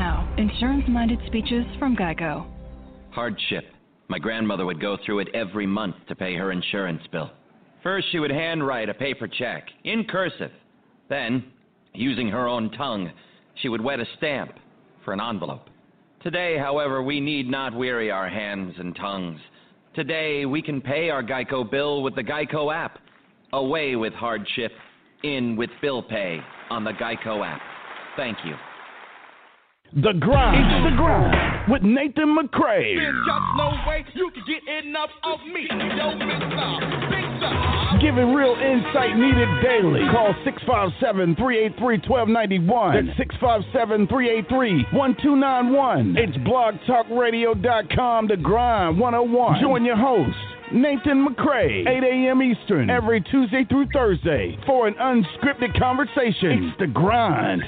now, insurance-minded speeches from Geico. Hardship. My grandmother would go through it every month to pay her insurance bill. First, she would handwrite a paper check, in cursive. Then, using her own tongue, she would wet a stamp for an envelope. Today, however, we need not weary our hands and tongues. Today, we can pay our Geico bill with the Geico app. Away with hardship, in with bill pay on the Geico app. Thank you. The Grind. It's The Grind with Nathan McCray. There's just no way you can get enough of me. Yo, Mr. Big Giving real insight needed daily. Call 657-383-1291. That's 657-383-1291. It's blogtalkradio.com, The Grind 101. Join your host, Nathan McCray, 8 a.m. Eastern, every Tuesday through Thursday for an unscripted conversation. It's The Grind,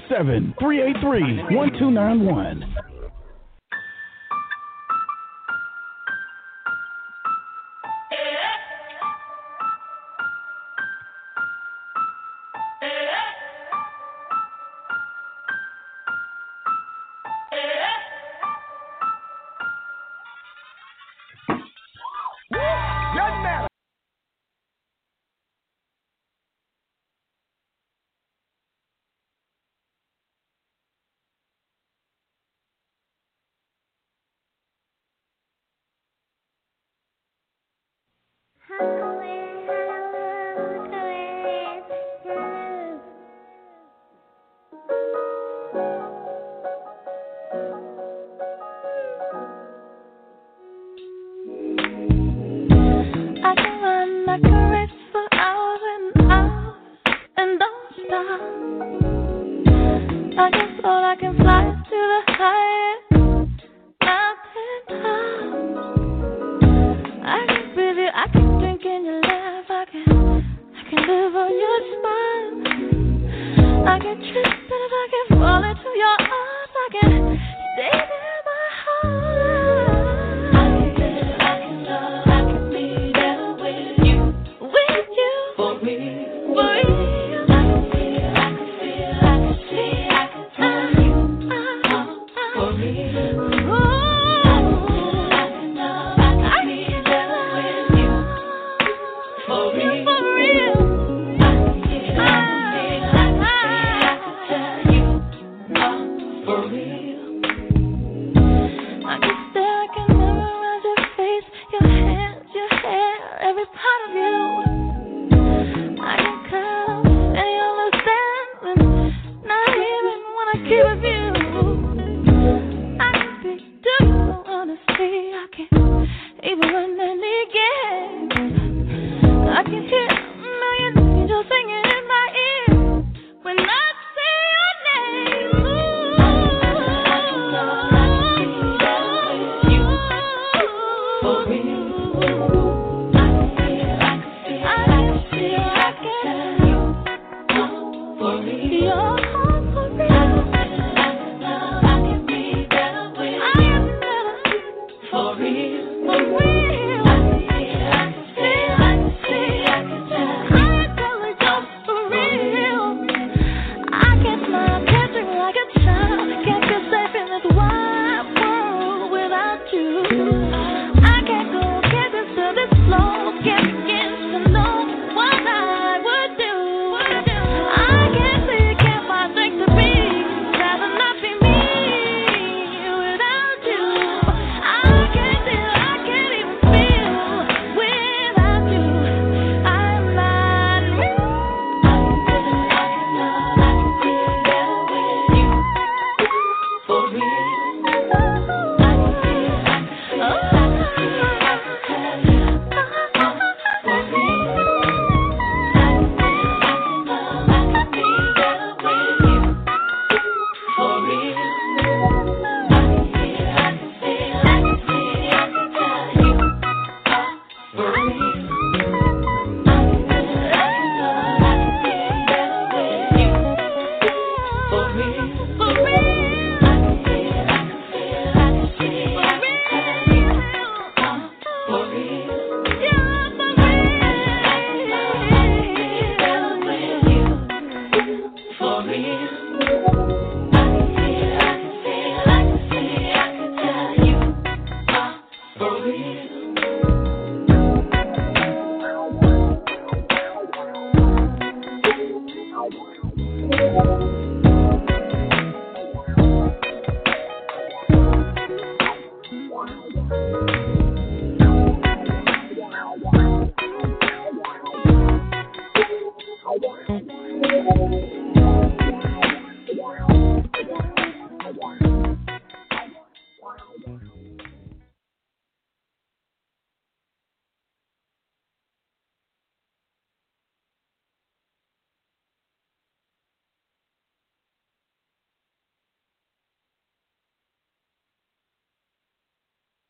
657-383-1291.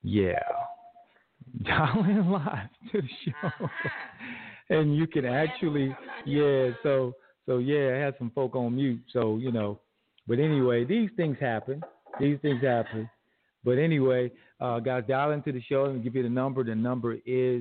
Yeah. Dial in live to the show. And you can actually, so I had some folk on mute, so, but anyway, these things happen. But anyway, guys, dial into the show and give you the number. The number is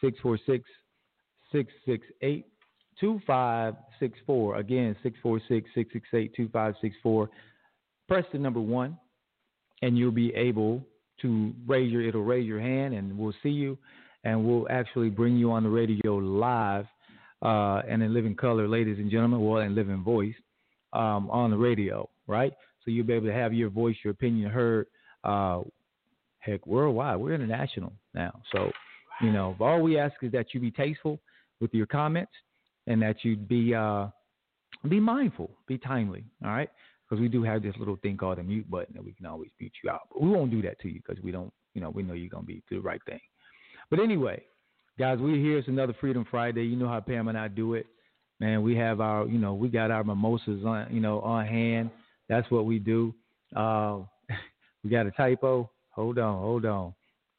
646-668-2564. Again, 646-668-2564. Press the number 1, and you'll be able to raise your hand, and we'll see you. And we'll actually bring you on the radio live and in living color, ladies and gentlemen, in living voice on the radio, right? So you'll be able to have your voice, your opinion heard, worldwide. We're international now. So, all we ask is that you be tasteful with your comments and that you be mindful, be timely, all right? Because we do have this little thing called a mute button that we can always mute you out. But we won't do that to you because we don't, we know you're going to be do the right thing. But anyway, guys, we're here. It's another Freedom Friday. You know how Pam and I do it. Man, we have our, we got our mimosas on, on hand. That's what we do. We got a typo. Hold on.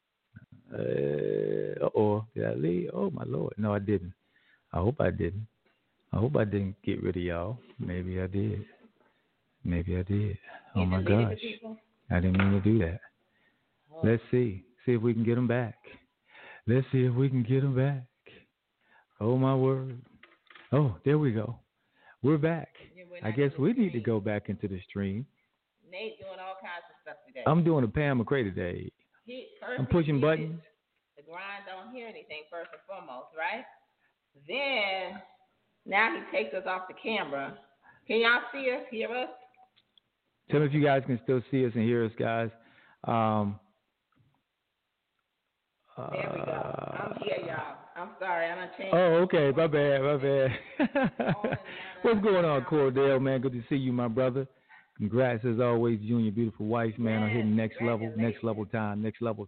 Did I leave? Oh, my Lord. No, I didn't. I hope I didn't get rid of y'all. Maybe I did. Oh, my gosh. I didn't mean to do that. Let's see. See if we can get them back. Oh, my word. Oh, there we go. We're back. I guess we need to go back into the stream. Nate doing all kinds of stuff today. I'm doing a Pam McCray today. I'm pushing buttons. The grind don't hear anything first and foremost, right? Then, now he takes us off the camera. Can y'all see us, hear us? Tell me if you guys can still see us and hear us, guys. There we go. I'm here, y'all. I'm sorry. I'm not changing. Oh, okay. My bad. What's going on, Cordell, man? Good to see you, my brother. Congrats, as always, you and your beautiful wife, man, on hitting next level time.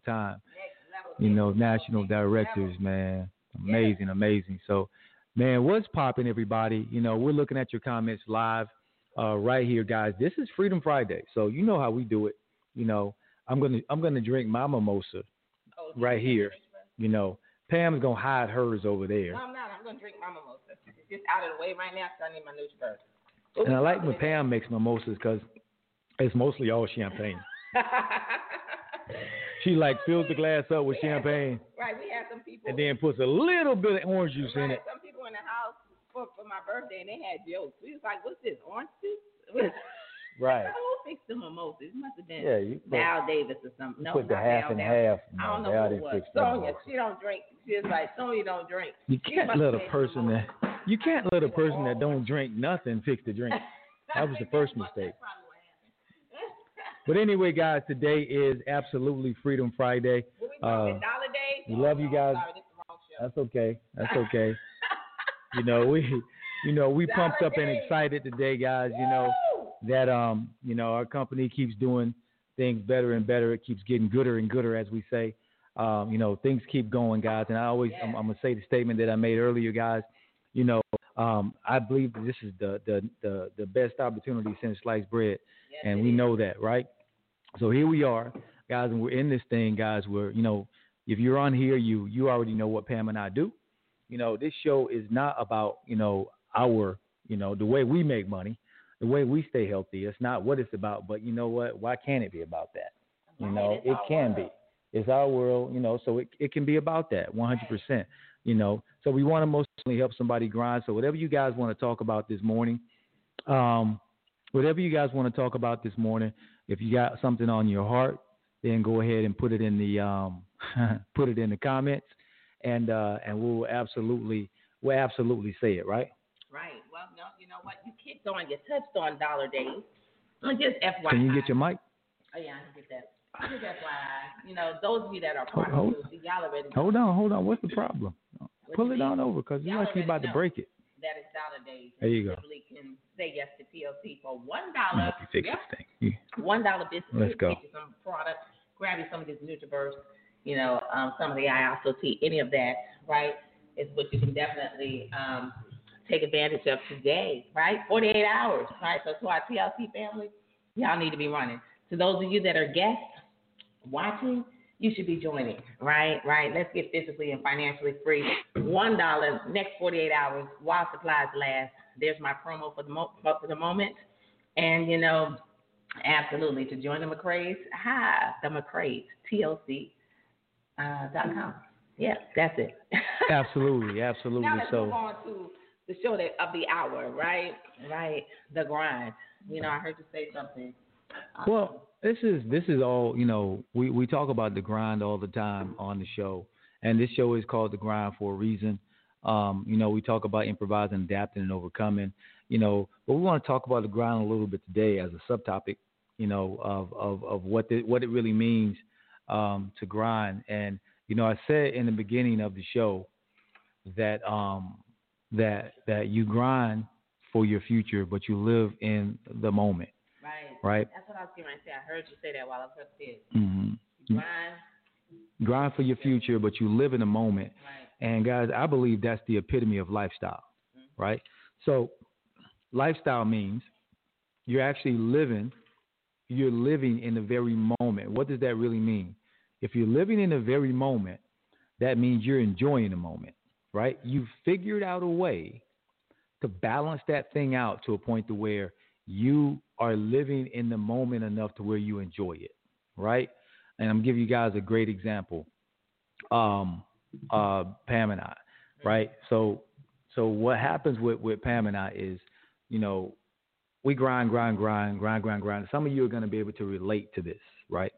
National directors, man. Amazing. So, man, what's popping, everybody? We're looking at your comments live right here, guys. This is Freedom Friday, so you know how we do it. I'm gonna drink my mimosa right here. Pam's gonna hide hers over there. No, I'm not. I'm gonna drink my mimosa. It's just out of the way right now, so I need my news first. And I like when Pam makes mimosas because it's mostly all champagne. She fills the glass up with champagne. Right, we have some people. And then puts a little bit of orange juice in it. Some people in the house for my birthday, and they had jokes. We was like, "What's this, orange juice?" Right. Who fixed the mimosas? It must have been Val Davis or something. No, put the half and half. I don't know who it was. Sonia, she don't drink. She was like, Sonia don't drink. You can't let a person that don't drink nothing fix the drink. That was the first mistake. But anyway, guys, today is absolutely Freedom Friday. Dollar Day. We love you guys. Sorry, this is the wrong show. That's okay. We pumped up and excited today, guys. That our company keeps doing things better and better. It keeps getting gooder and gooder, as we say. Things keep going, guys. And I'm gonna say the statement that I made earlier, guys. I believe this is the best opportunity since sliced bread, and we know that, right? So here we are, guys, and we're in this thing, guys. Where if you're on here, you already know what Pam and I do. This show is not about our the way we make money, the way we stay healthy. It's not what it's about, but you know what? Why can't it be about that? It can be. It's our world, so it can be about that 100%. So we want to mostly help somebody grind. So whatever you guys want to talk about this morning, if you got something on your heart, then go ahead and put it in the comments, and we'll absolutely say it, right? Right. Well, no, you know what? You touched on Dollar Days. Just FYI. Can you get your mic? Oh yeah, I can get that. Just FYI. Those of you that are part of the y'all already. Hold on. What's the problem? Pull it on over, because you're actually about to break it. That is Dollar Days. There you go. Simply can say yes to PLC for $1. Fix this thing. $1 business. Let's go. Get you some products. Grab you some of this NutriVerse. Some of the ISOT. Any of that, right? Is what you can definitely take advantage of today, right? 48 hours, right? So to our TLC family, y'all need to be running. To those of you that are guests watching, you should be joining, right? Right. Let's get physically and financially free. $1 next 48 hours while supplies last. There's my promo for the moment. And, you know, absolutely, to join the McCrae's, the McCrae's, TLC.com. Yeah, that's it. Absolutely. Now let's move on to the show of the hour, right? Right, the grind. You know, I heard you say something. Well, this is all, you know, we talk about the grind all the time on the show, and this show is called The Grind for a reason. You know, we talk about improvising, adapting, and overcoming, you know, but we want to talk about the grind a little bit today as a subtopic, you know, of what it really means to grind. And, you know, I said in the beginning of the show that that you grind for your future, but you live in the moment. Right. That's what I was going to say. I heard you say that while I was upstairs. Mm-hmm. Grind for your future, but you live in the moment. Right. And guys, I believe that's the epitome of lifestyle. Mm-hmm. Right. So lifestyle means you're actually living. You're living in the very moment. What does that really mean? If you're living in the very moment, that means you're enjoying the moment. Right. You've figured out a way to balance that thing out to a point to where you are living in the moment enough to where you enjoy it, right? And I'm giving you guys a great example. Pam and I, right? So what happens with Pam and I is, you know, we grind. Some of you are going to be able to relate to this, right?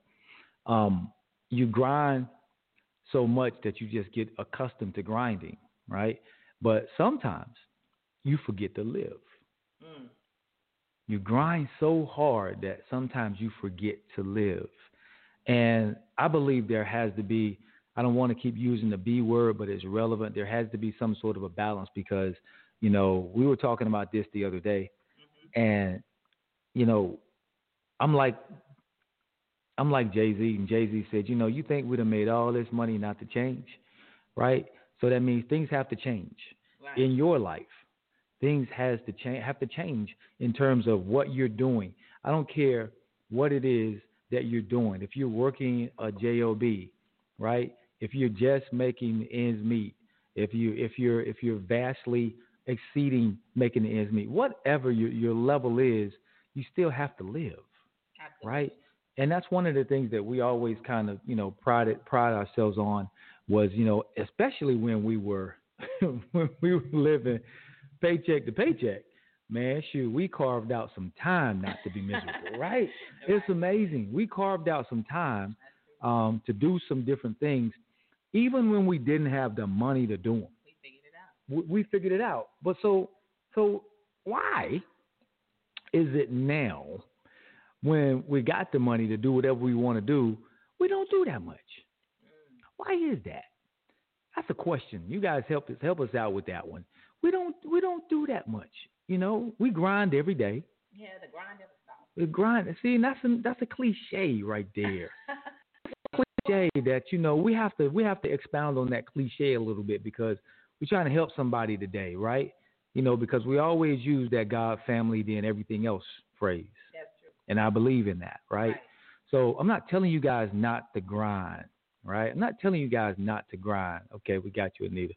You grind so much that you just get accustomed to grinding, right? But sometimes you forget to live. You grind so hard that sometimes you forget to live. And I believe there has to be, I don't want to keep using the B word, but it's relevant. There has to be some sort of a balance because, you know, we were talking about this the other day. And, you know, I'm like Jay-Z, and Jay-Z said, you know, you think we'd have made all this money not to change, right? So that means things have to change in your life. Things have to change in terms of what you're doing. I don't care what it is that you're doing. If you're working a job, right? If you're just making ends meet, if you're vastly exceeding making the ends meet, whatever your level is, you still have to live, right? And that's one of the things that we always kind of, you know, pride ourselves on was, you know, especially when we were living paycheck to paycheck, man, shoot, we carved out some time not to be miserable, right? It's amazing. We carved out some time to do some different things, even when we didn't have the money to do them. We figured it out. But so why is it now when we got the money to do whatever we want to do, we don't do that much? Why is that? That's a question. You guys help us out with that one. We don't do that much. You know, we grind every day. Yeah, the grind never stops. The grind. See, and that's a cliche right there. Cliche that, you know, we have to expound on that cliche a little bit because we're trying to help somebody today, right? You know, because we always use that God, family, then everything else phrase. That's true. And I believe in that, right? So I'm not telling you guys not to grind, right? I'm not telling you guys not to grind. Okay, we got you, Anita.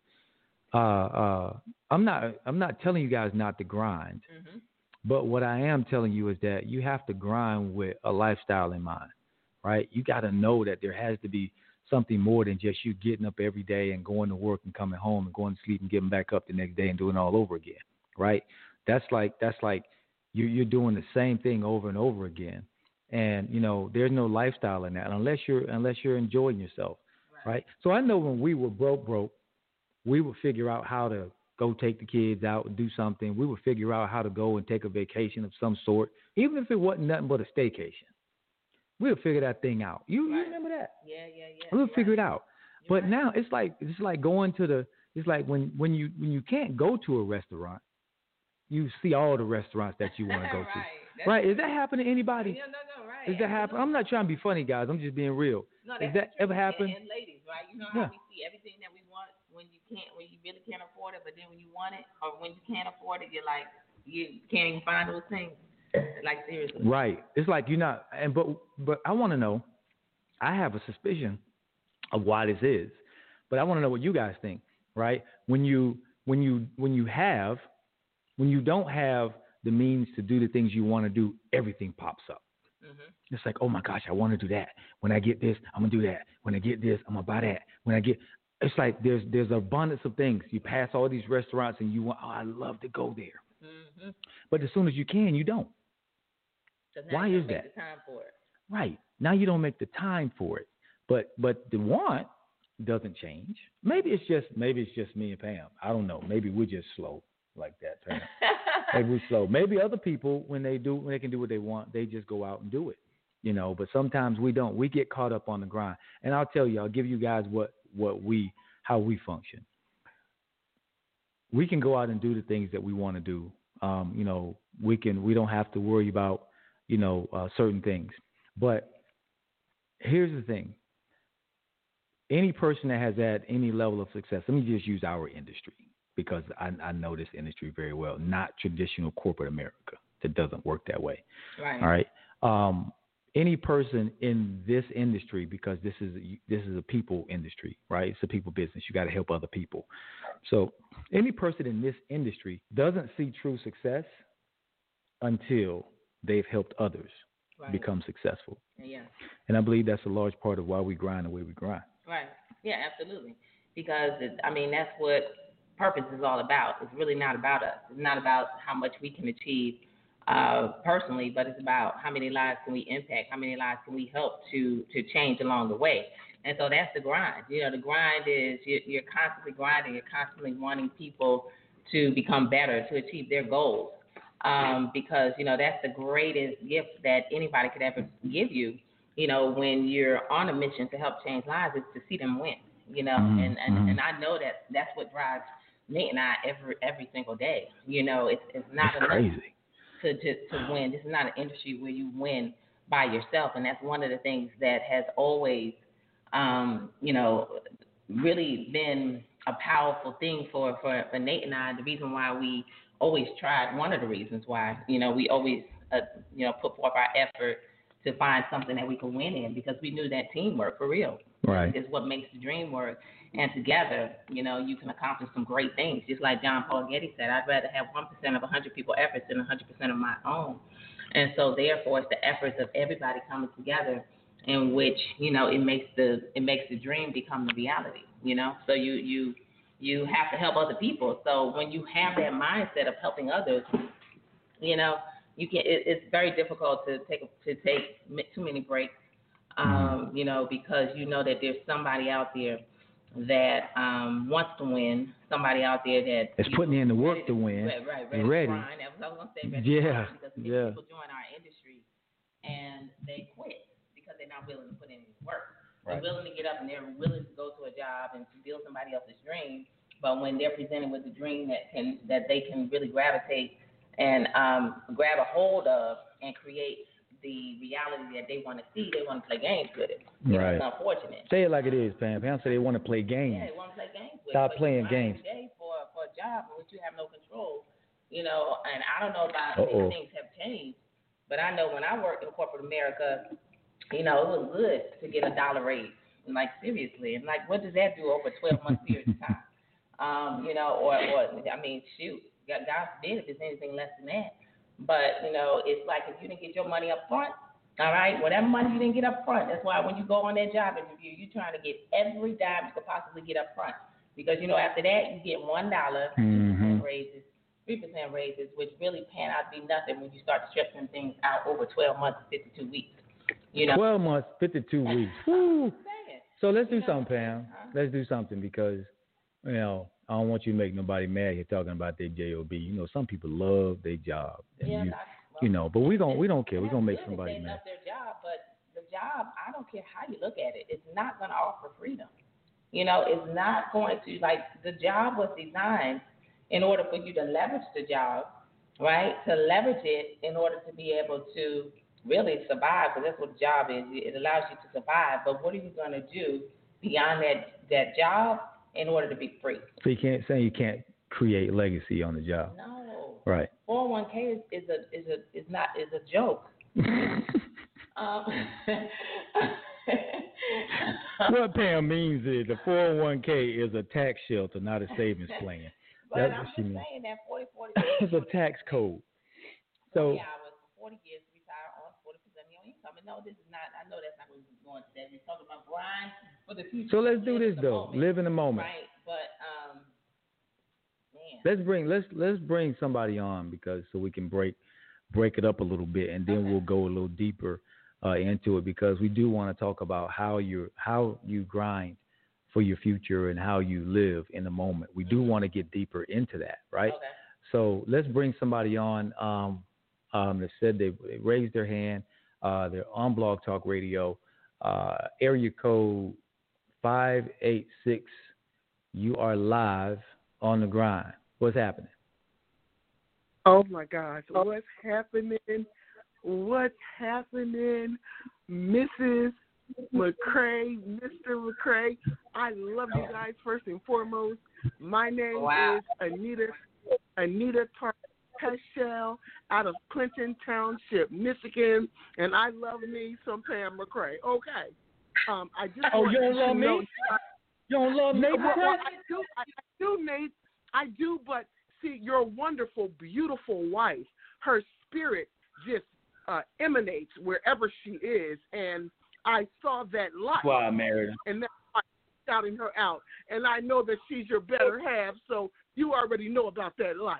I'm not telling you guys not to grind, but what I am telling you is that you have to grind with a lifestyle in mind, right? You got to know that there has to be something more than just you getting up every day and going to work and coming home and going to sleep and getting back up the next day and doing it all over again, right? That's like you're doing the same thing over and over again, and you know there's no lifestyle in that unless you're enjoying yourself, right? So I know when we were broke. We would figure out how to go take the kids out and do something. We would figure out how to go and take a vacation of some sort, even if it wasn't nothing but a staycation. We would figure that thing out. You remember that? Yeah. We would figure it out. But now it's like going to it's like when you can't go to a restaurant, you see all the restaurants that you want to go to. Right? Is that happening to anybody? No, right. Is that happening? I'm not trying to be funny, guys. I'm just being real. No, Does that ever happen? And ladies, right? You know how we see everything that we want when you really can't afford it, but then when you want it or when you can't afford it, you're like, you can't even find those things. Like, seriously. Right. It's like you're not, but I want to know, I have a suspicion of why this is. But I want to know what you guys think, right? When you don't have the means to do the things you want to do, everything pops up. Mm-hmm. It's like, oh my gosh, I want to do that. When I get this, I'm gonna do that. When I get this, I'm gonna buy that. It's like there's an abundance of things. You pass all these restaurants and you want, I love to go there. Mm-hmm. But as soon as you can, you don't. Why is that? The time for it. Right. Now you don't make the time for it. But the want doesn't change. Maybe it's just me and Pam. I don't know. Maybe we're just slow like that, Pam. Maybe we're slow. Maybe other people, when they can do what they want, they just go out and do it. But sometimes we don't. We get caught up on the grind. And I'll tell you, I'll give you guys how we function. We can go out and do the things that we want to do. We don't have to worry about, certain things. But here's the thing. Any person that has had any level of success, let me just use our industry because I know this industry very well, not traditional corporate America. That doesn't work that way. Right. All right. Any person in this industry, because this is a people industry, right? It's a people business. You got to help other people. So any person in this industry doesn't see true success until they've helped others become successful. Yeah. And I believe that's a large part of why we grind the way we grind. Right. Yeah, absolutely. Because, that's what purpose is all about. It's really not about us. It's not about how much we can achieve personally, but it's about how many lives can we impact, how many lives can we help to change along the way. And so that's the grind. The grind is you're constantly grinding. You're constantly wanting people to become better, to achieve their goals. Because, that's the greatest gift that anybody could ever give you. When you're on a mission to help change lives, is to see them win, and I know that's what drives Nate and I every single day. It's not enough crazy to win. This is not an industry where you win by yourself, and that's one of the things that has always, really been a powerful thing for Nate and I. The reason why we always tried, one of the reasons why, we always, put forth our effort to find something that we can win in, because we knew that teamwork for real is what makes the dream work. And together, you can accomplish some great things. Just like John Paul Getty said, I'd rather have 1% of 100 people's efforts than 100% of my own. And so therefore, it's the efforts of everybody coming together in which, it makes the dream become the reality, So you have to help other people. So when you have that mindset of helping others, it's very difficult to take too many breaks, because that there's somebody out there that wants to win, somebody out there that is putting in the work to win, ready. That was I was going to say, because people join our industry and they quit because they're not willing to put in any work. They're willing to get up and they're willing to go to a job and to build somebody else's dream, but when they're presented with a dream that they can really gravitate and grab a hold of and create the reality that they want to see, they want to play games with it. It's unfortunate. Say it like it is, Pam. Pam said they want to play games. Yeah, they want to play games with it. Stop playing games. For a job in which you have no control, and I don't know about if things have changed, but I know when I worked in corporate America, it was good to get a dollar raise. Like, seriously. And, what does that do over a 12-month period of time? Shoot. God forbid if it's anything less than that. But, it's like if you didn't get your money up front, all right, whatever money you didn't get up front, that's why when you go on that job interview, you're trying to get every dime you could possibly get up front. Because, after that, you get $1, 2% raises, 3% raises, which really pan out to be nothing when you start stretching things out over 12 months, 52 weeks. 12 months, 52 weeks. Woo. So let's do something, Pam. Let's do something because, I don't want you to make nobody mad. You're talking about their job. Some people love their job. And but we don't care. We're gonna make somebody mad. Their job, but the job, I don't care how you look at it. It's not gonna offer freedom. It's not going to, the job was designed in order for you to leverage the job, right? To leverage it in order to be able to really survive, because that's what the job is. It allows you to survive. But what are you gonna do beyond that job in order to be free? So you can't create legacy on the job. No. Right. 401k is a joke. What Pam means is the 401k is a tax shelter, not a savings plan. But That's I'm what she just means. saying that 40. It's a tax code. So, 40 hours, 40 years to retire on 40% of your income. And no, this is not, I know that's not what we're going today. We're talking about grind for the future. so let's do this though. Moment, Live in the moment. right? But, man. Let's bring somebody on because so we can break it up a little bit, and then we'll go a little deeper into it because we do want to talk about how you grind for your future and how you live in the moment. We do want to get deeper into that, right? Okay. So let's bring somebody on that said they raised their hand. They're on Blog Talk Radio, area code 586. You are live on the grind. What's happening? Oh my gosh, what's happening? What's happening? Mrs. McCray, Mr. McCray, I love you guys first and foremost. My name is Anita Peschel out of Clinton Township, Michigan, and I love me some Pam McCray. Okay. I just you don't love me? You don't love Nate McCray? I do, Nate. I do, but see, your wonderful, beautiful wife, her spirit just emanates wherever she is, and I saw that light. That's why I married her. And that's why I'm shouting her out. And I know that she's your better half, so you already know about that light.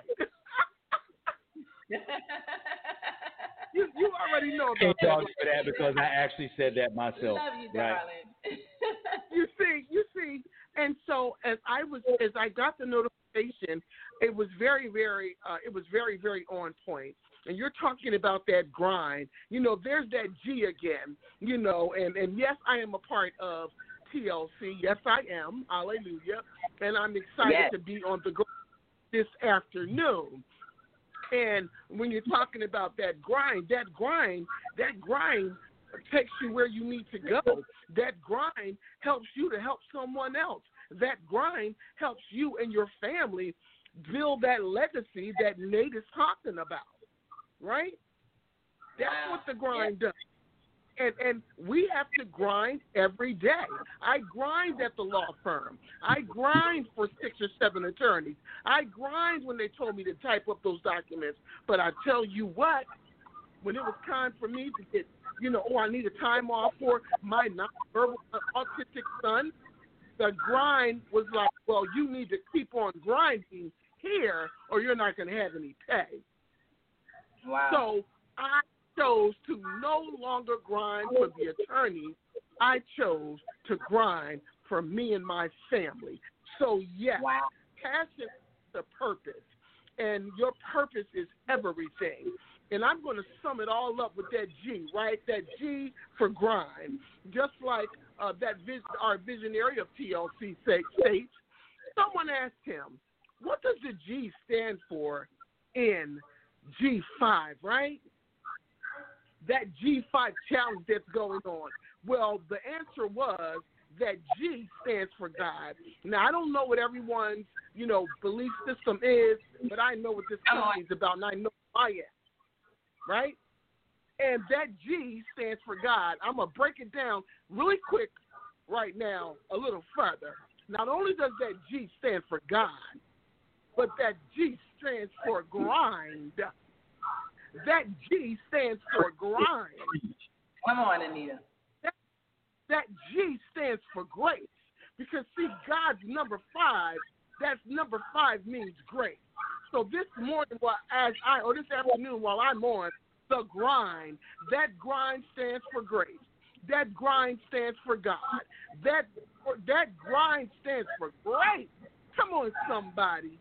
you already know about that. Can't for that because I actually said that myself. Love you, right? darling. You see, and so as I got the notification, it was very, very on point. And you're talking about that grind. You know, there's that G again. You know, and yes, I am a part of TLC. Yes, I am. Hallelujah. And I'm excited to be on the grind this afternoon. And when you're talking about that grind takes you where you need to go. That grind helps you to help someone else. That grind helps you and your family build that legacy that Nate is talking about, right? That's what the grind does. And we have to grind every day. I grind at the law firm. I grind for 6 or 7 attorneys. I grind when they told me to type up those documents. But I tell you what, when it was time for me to get, I need a time off for my nonverbal autistic son, the grind was like, well, you need to keep on grinding here or you're not going to have any pay. Wow. So I chose to no longer grind for the attorneys. I chose to grind for me and my family. So, yes, passion is the purpose, and your purpose is everything. And I'm going to sum it all up with that G, right? That G for grind. Just like our visionary of TLC states, someone asked him, what does the G stand for in G5, right? That G5 challenge that's going on. Well, the answer was that G stands for God. Now, I don't know what everyone's, belief system is, but I know what this company is about, and I know who I am, right? And that G stands for God. I'm going to break it down really quick right now a little further. Not only does that G stand for God, but that G stands for grind. That G stands for grind. Come on, Anita. That G stands for grace. Because, see, God's number 5, that's number 5 means grace. So this morning, this afternoon while I'm on the grind, that grind stands for grace. That grind stands for God. That grind stands for grace. Come on, somebody.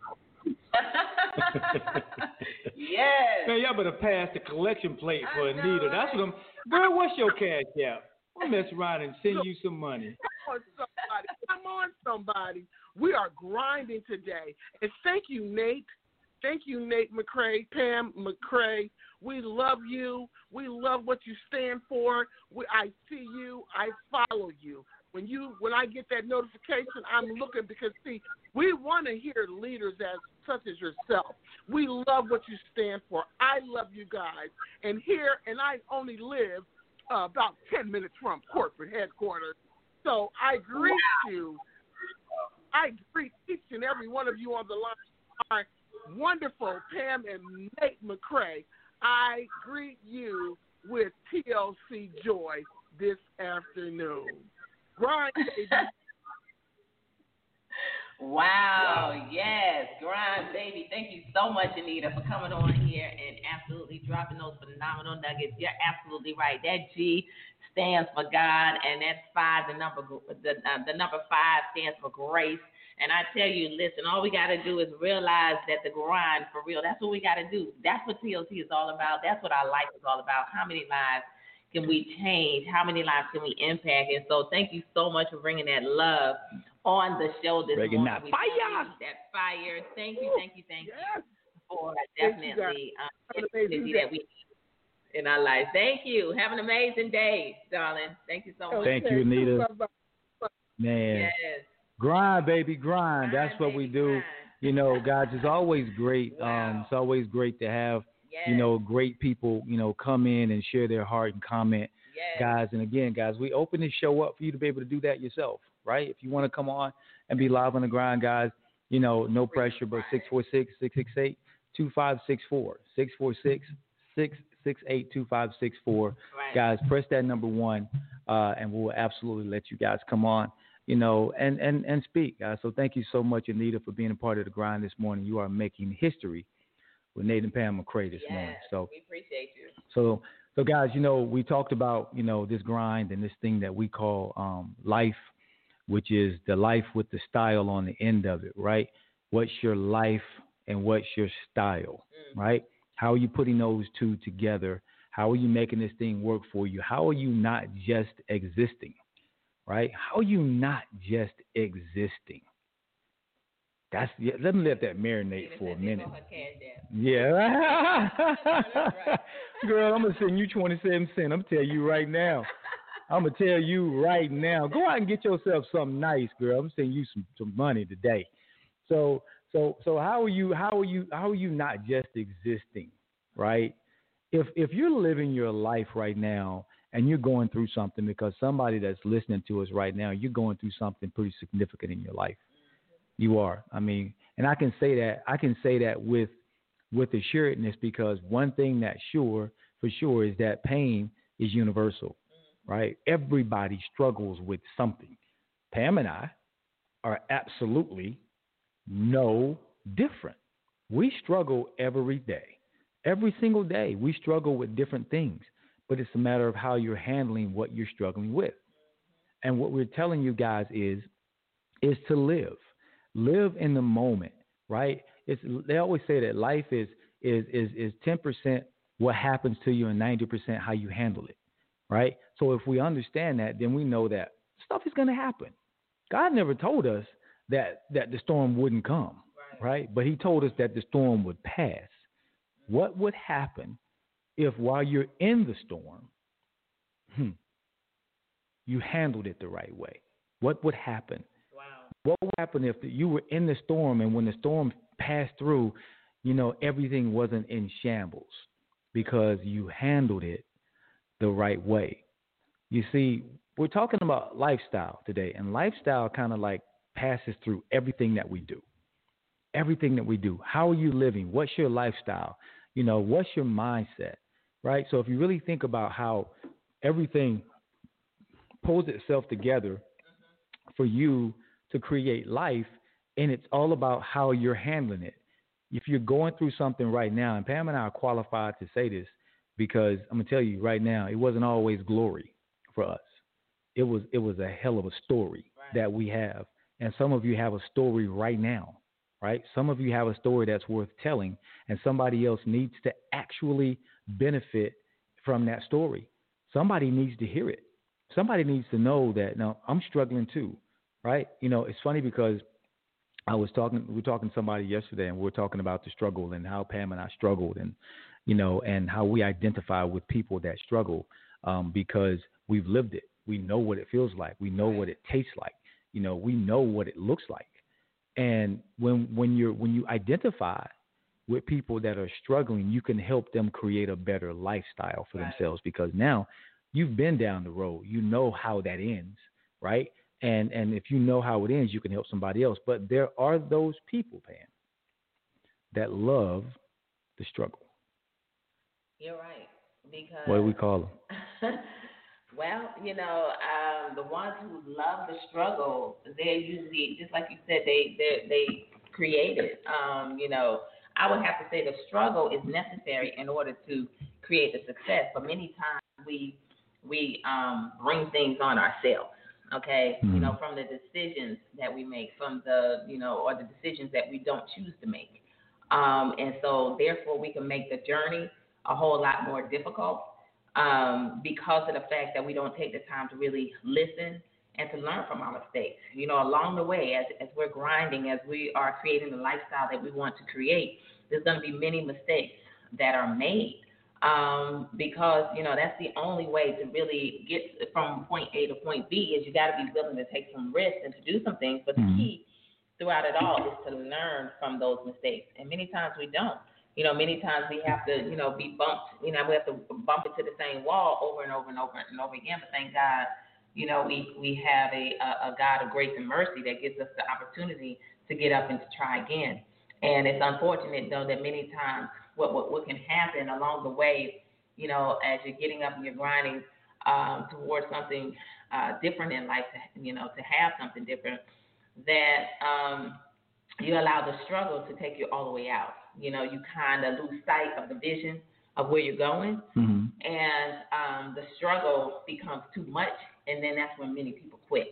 Yes. Man, y'all better pass the collection plate for Anita. That's what bro, what's your cash app? I'll mess around and send you some money. Come on, somebody. We are grinding today. And thank you, Nate. Thank you, Nate McCray, Pam McCray. We love you. We love what you stand for. I see you. I follow you. When I get that notification, I'm looking because, see, we want to hear leaders such as yourself. We love what you stand for. I love you guys. And I only live about 10 minutes from corporate headquarters. So I greet you. I greet each and every one of you on the line. Our wonderful Pam and Nate McCray. I greet you with TLC joy this afternoon. Grind, baby. Wow, yes, grind, baby. Thank you so much, Anita, for coming on here and absolutely dropping those phenomenal nuggets. You're absolutely right. That G stands for God, and that 5, the number 5 stands for grace. And I tell you, listen, all we got to do is realize that the grind, for real, that's what we got to do. That's what TLC is all about. That's what our life is all about. How many lives can we change? How many lives can we impact? And so thank you so much for bringing that love on the show this morning. That fire. That fire. Thank you Yes. for definitely energy that we need in our lives. Thank you. Have an amazing day, darling. Thank you so much. Thank you, Anita. Man. Yes. Grind, baby, grind. That's what we do. Grind. You know, guys, it's always great. It's always great to have, you know, great people, you know, come in and share their heart and comment, guys. And again, guys, we open this show up for you to be able to do that yourself, right? If you want to come on and be live on the grind, guys, you know, no pressure, but 646-668-2564, 646-668-2564. Guys, press that number 1, and we'll absolutely let you guys come on, you know, and speak, guys. So thank you so much, Anita, for being a part of the grind this morning. You are making history with Nate and Pam McCray this morning. So we appreciate you. So guys, you know, we talked about, you know, this grind and this thing that we call life, which is the life with the style on the end of it, right? What's your life and what's your style, right? How are you putting those two together? How are you making this thing work for you? How are you not just existing, right? How are you not just existing? Let me let that marinate for a minute. Yeah. Girl, I'm going to send you 27 cents. I'm going to tell you right now. Go out and get yourself something nice, girl. I'm sending you some money today. So how are you not just existing, right? If you're living your life right now and you're going through something, because somebody that's listening to us right now, you're going through something pretty significant in your life. You are. I mean, and I can say that with assuredness, because one thing that's for sure is that pain is universal, right? Everybody struggles with something. Pam and I are absolutely no different. We struggle every day. Every single day we struggle with different things, but it's a matter of how you're handling what you're struggling with. And what we're telling you guys is to live in the moment, right? They always say that life is 10% what happens to you and 90% how you handle it, right? So if we understand that, then we know that stuff is going to happen. God never told us that the storm wouldn't come, right? But he told us that the storm would pass. What would happen if while you're in the storm, you handled it the right way? What would happen? What would happen if you were in the storm and when the storm passed through, you know, everything wasn't in shambles because you handled it the right way? You see, we're talking about lifestyle today, and lifestyle kind of like passes through everything that we do. Everything that we do. How are you living? What's your lifestyle? You know, what's your mindset, right? So if you really think about how everything pulls itself together for you to create life, and it's all about how you're handling it. If you're going through something right now, and Pam and I are qualified to say this because I'm going to tell you right now, it wasn't always glory for us. It was a hell of a story that we have. And some of you have a story right now, right? Some of you have a story that's worth telling, and somebody else needs to actually benefit from that story. Somebody needs to hear it. Somebody needs to know that, no, I'm struggling too. Right? You know, it's funny because we were talking to somebody yesterday, and we were talking about the struggle and how Pam and I struggled, and, you know, and how we identify with people that struggle because we've lived it. We know what it feels like. We know what it tastes like. You know, we know what it looks like. And when you identify with people that are struggling, you can help them create a better lifestyle for themselves, because now you've been down the road. You know how that ends. right? And if you know how it ends, you can help somebody else. But there are those people, Pam, that love the struggle. You're right. Because what do we call them? Well, the ones who love the struggle, they're usually, just like you said, they create it. I would have to say the struggle is necessary in order to create the success. But many times we bring things on ourselves. Okay, from the decisions that we make, from the or the decisions that we don't choose to make, and so therefore we can make the journey a whole lot more difficult because of the fact that we don't take the time to really listen and to learn from our mistakes. Along the way, as we're grinding, as we are creating the lifestyle that we want to create, there's going to be many mistakes that are made. Because, that's the only way to really get from point A to point B is you got to be willing to take some risks and to do some things. But the key throughout it all is to learn from those mistakes. And many times we don't. Many times we have to, be bumped. We have to bump into the same wall over and over and over and over again. But thank God, we have a God of grace and mercy that gives us the opportunity to get up and to try again. And it's unfortunate, though, that many times what can happen along the way, as you're getting up and you're grinding towards something different in life, to have something different, that you allow the struggle to take you all the way out. You kind of lose sight of the vision of where you're going, and the struggle becomes too much, and then that's when many people quit,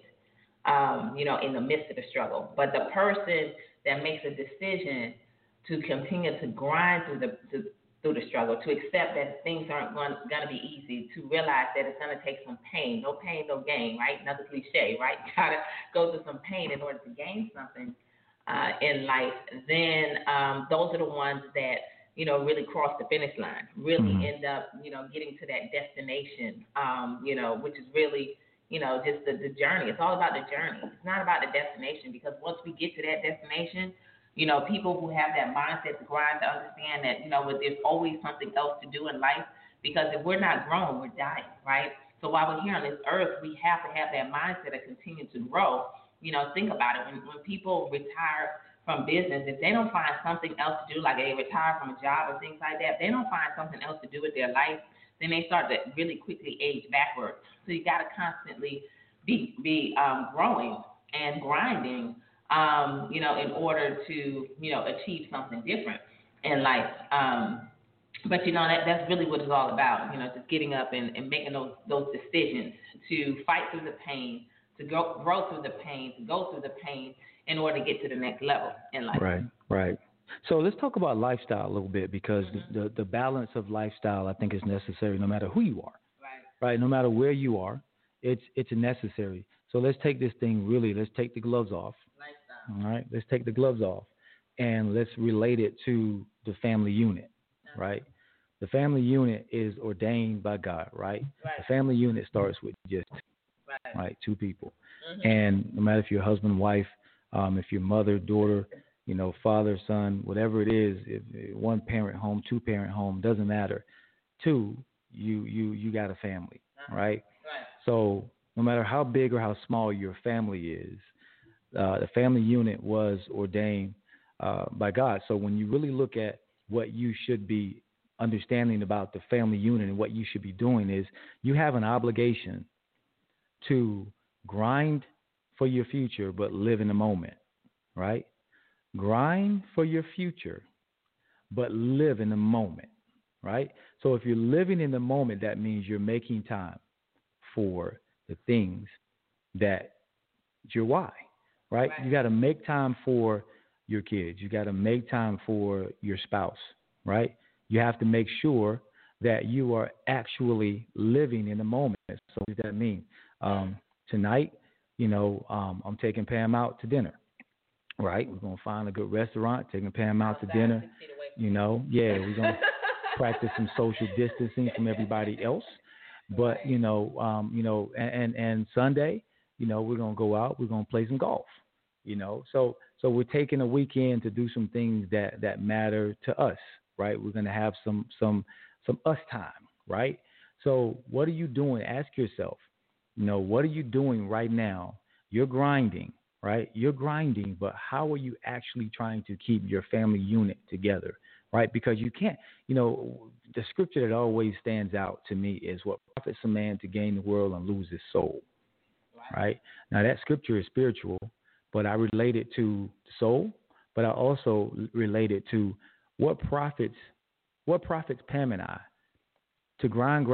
in the midst of the struggle. But the person that makes a decision to continue to grind through the struggle, to accept that things aren't going to be easy, to realize that it's going to take some pain. No pain, no gain, right? Another cliche, right? You got to go through some pain in order to gain something in life. Then those are the ones that, really cross the finish line, really end up, getting to that destination, which is really, just the journey. It's all about the journey. It's not about the destination, because once we get to that destination, people who have that mindset to grind, to understand that, there's always something else to do in life, because if we're not growing, we're dying, right? So while we're here on this earth, we have to have that mindset to continue to grow. Think about it. When people retire from business, if they don't find something else to do, like they retire from a job or things like that, if they don't find something else to do with their life, then they start to really quickly age backwards. So you got to constantly be growing and grinding, in order to, achieve something different in life. But, that's really what it's all about, just getting up and making those decisions to fight through the pain, to grow through the pain, to go through the pain in order to get to the next level in life. Right. So let's talk about lifestyle a little bit, because the balance of lifestyle, I think, is necessary no matter who you are. Right? No matter where you are, it's necessary. So let's take this thing let's take the gloves off. Lifestyle. All right? Let's take the gloves off and let's relate it to the family unit, right? The family unit is ordained by God, right? The family unit starts with just two people. And no matter if you're husband, wife, if you're mother, daughter, father, son, whatever it is, if one parent home, two parent home, doesn't matter. Two, you got a family, right? So no matter how big or how small your family is, the family unit was ordained by God. So when you really look at what you should be understanding about the family unit and what you should be doing, is you have an obligation to grind for your future, but live in the moment, right? Grind for your future, but live in the moment, right? So if you're living in the moment, that means you're making time for the things that your why, right? You got to make time for your kids. You got to make time for your spouse, right? You have to make sure that you are actually living in the moment. So what does that mean? Tonight, I'm taking Pam out to dinner, right? We're going to find a good restaurant, taking Pam out to dinner. We're going to practice some social distancing from everybody else. But, and Sunday, we're going to go out, we're going to play some golf, So we're taking a weekend to do some things that matter to us, right? We're going to have some us time, right? So what are you doing? Ask yourself, what are you doing right now? You're grinding, right? You're grinding, but how are you actually trying to keep your family unit together, right? Because you can't, the scripture that always stands out to me is what profits a man to gain the world and lose his soul, right? Now, that scripture is spiritual, but I relate it to the soul, but I also relate it to what profits Pam and I to grind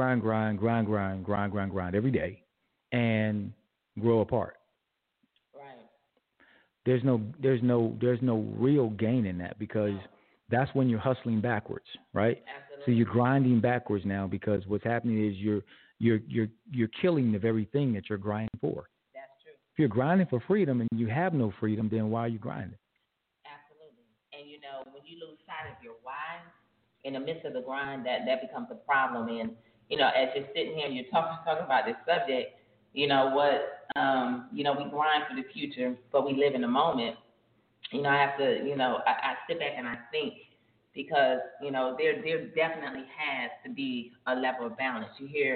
every day and grow apart. Right. There's no real gain in that, because that's when you're hustling backwards, right? Absolutely. So you're grinding backwards now, because what's happening is you're killing the very thing that you're grinding for. That's true. If you're grinding for freedom and you have no freedom, then why are you grinding? Absolutely. And when you lose sight of your why in the midst of the grind, that becomes a problem. And as you're sitting here and you're talking about this subject, we grind for the future, but we live in the moment. I have to, I sit back and I think, because there definitely has to be a level of balance. You hear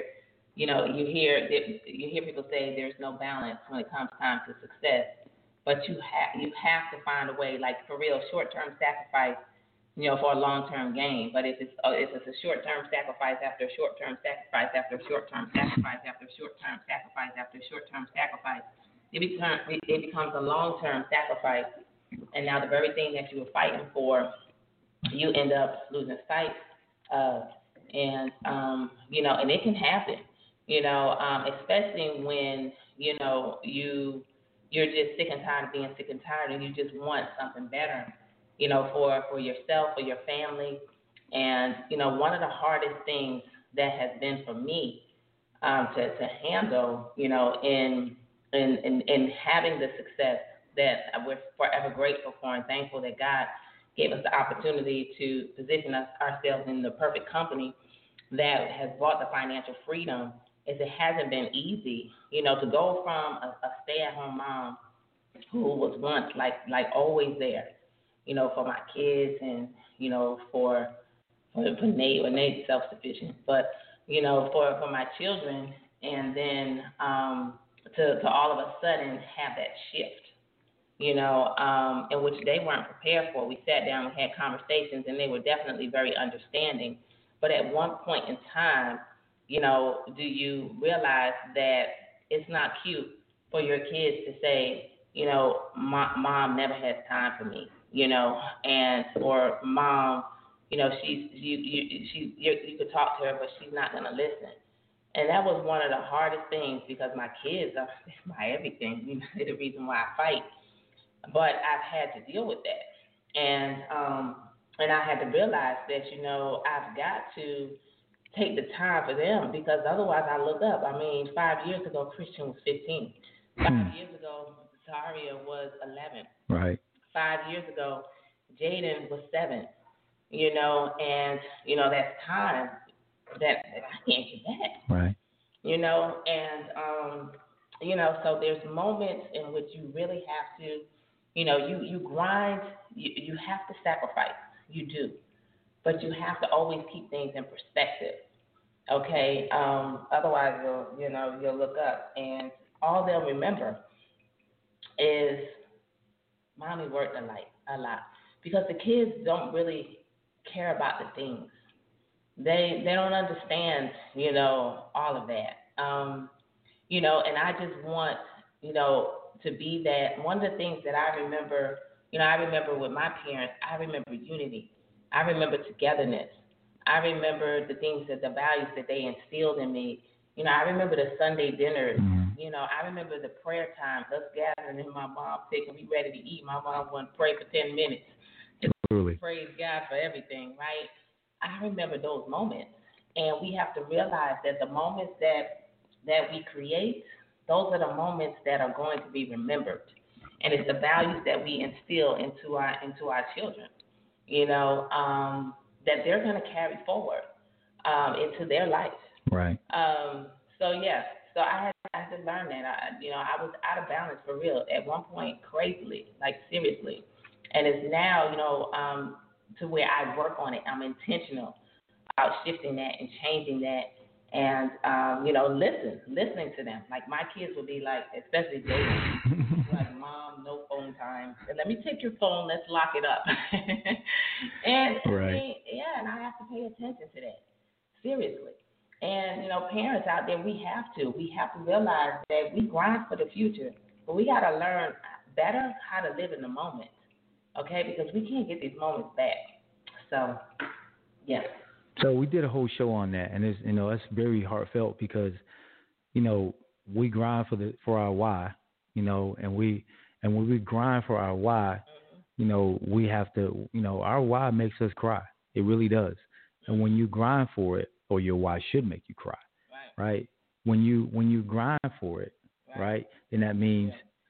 people say there's no balance when it comes time to success, but you have to find a way, like for real, short-term sacrifice, for a long-term gain. But if it's a short-term sacrifice after short-term sacrifice after short-term sacrifice after short-term sacrifice after short-term sacrifice, it becomes a long-term sacrifice. And now the very thing that you were fighting for, you end up losing sight of. And it can happen, especially when, you're just sick and tired of being sick and tired, and you just want something better, for yourself, for your family. And, one of the hardest things that has been for me to handle, in having the success that we're forever grateful for and thankful that God gave us the opportunity to position ourselves in the perfect company that has brought the financial freedom, is it hasn't been easy, to go from a stay-at-home mom who was once like always there, for my kids and, for Nate, or Nate's self-sufficient, but, for my children, and then to all of a sudden have that shift, in which they weren't prepared for. We sat down, we had conversations, and they were definitely very understanding. But at one point in time, do you realize that it's not cute for your kids to say, mom never has time for me, or mom, you could talk to her, but she's not going to listen. And that was one of the hardest things, because my kids are my everything. They're the reason why I fight. But I've had to deal with that. And I had to realize that, I've got to take the time for them, because otherwise I look up. 5 years ago, Christian was 15. 5 years ago, Zaria was 11. Right. 5 years ago, Jaden was 7. And, that's time that I can't get back. Right. So there's moments in which you really have to, you grind, you have to sacrifice, you do, but you have to always keep things in perspective, okay? Otherwise, you'll look up, and all they'll remember is mommy worked a lot, because the kids don't really care about the things. They don't understand, all of that. And I just want, to be that. One of the things that I remember, with my parents, I remember unity. I remember togetherness. I remember the values that they instilled in me. I remember the Sunday dinners. Mm-hmm. I remember the prayer time, us gathering in my mom's thinking we ready to eat. My mom wouldn't pray for 10 minutes. Truly. Praise God for everything, right? I remember those moments. And we have to realize that the moments that we create, those are the moments that are going to be remembered. And it's the values that we instill into our children, that they're going to carry forward into their life. Right. So I had to learn that. I was out of balance for real at one point, crazily, like seriously. And it's now, to where I work on it. I'm intentional about shifting that and changing that And, listening to them. Like my kids would be like, especially Jaden, like, Mom, no phone time. Let me take your phone. Let's lock it up. And and I have to pay attention to that. Seriously. And, parents out there, we have to realize that we grind for the future, but we got to learn better how to live in the moment, okay? Because we can't get these moments back. So, yeah. So we did a whole show on that, and it's, it's very heartfelt because, we grind for our why, and when we grind for our why, we have to, our why makes us cry. It really does. And when you grind for it, or your why should make you cry, right? When you grind for it, right? Then that means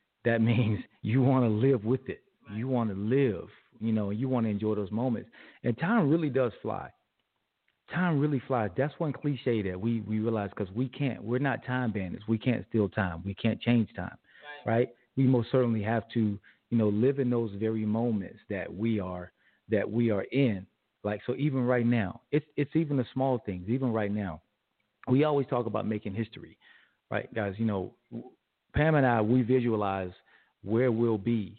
you want to live with it. Right. You want to live, you want to enjoy those moments. And time really does fly. Time really flies. That's one cliche that we realize, because we're not time bandits. We can't steal time. We can't change time, right? We most certainly have to, live in those very moments that we are in. Like, so even right now, it's even the small things. Even right now, we always talk about making history, right, guys? Pam and I, we visualize where we'll be,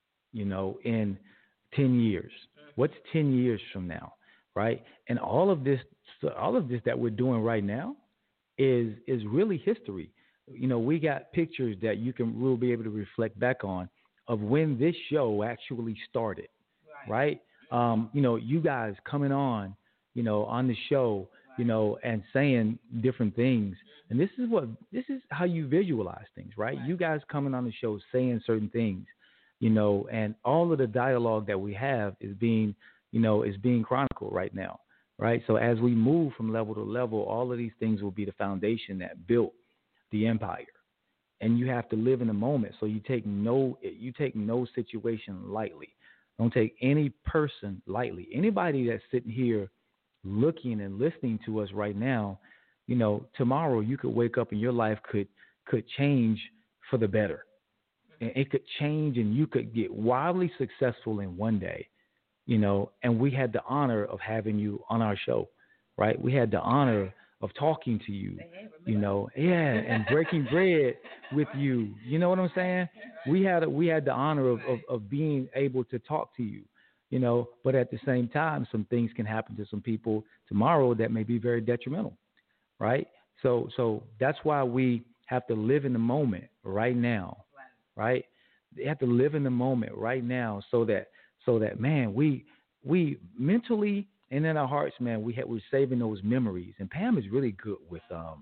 in 10 years. What's 10 years from now, right? And all of this that we're doing right now is really history. We got pictures that we'll be able to reflect back on of when this show actually started, right? You guys coming on the show, and saying different things. And this is how you visualize things, right? You guys coming on the show saying certain things, and all of the dialogue that we have is being chronicled right now, right? So as we move from level to level, all of these things will be the foundation that built the empire. And you have to live in the moment. So you take no situation lightly. Don't take any person lightly. Anybody that's sitting here looking and listening to us right now, tomorrow you could wake up and your life could change for the better. And it could change, and you could get wildly successful in one day, and we had the honor of having you on our show, right? We had the honor of talking to you, and breaking bread with you. You know what I'm saying? We had the honor of being able to talk to you, but at the same time, some things can happen to some people tomorrow that may be very detrimental, right? So that's why we have to live in the moment right now, right? They have to live in the moment right now so that man, we mentally and in our hearts, man, we're saving those memories. And Pam is really good with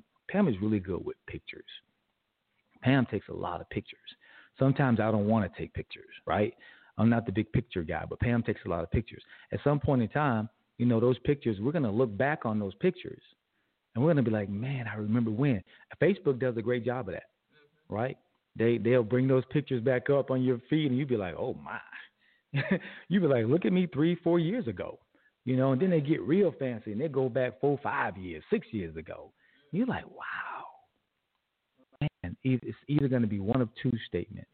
pictures. Pam takes a lot of pictures. Sometimes I don't want to take pictures, right? I'm not the big picture guy, but Pam takes a lot of pictures. At some point in time, those pictures, we're going to look back on those pictures, and we're going to be like, man, I remember when. Facebook does a great job of that, right? They'll bring those pictures back up on your feed, and you'll be like, oh, my. You'll be like, look at me 3-4 years ago. And then they get real fancy, and they go back 4-5 years, 6 years ago. And you're like, wow. Man, it's either going to be one of two statements.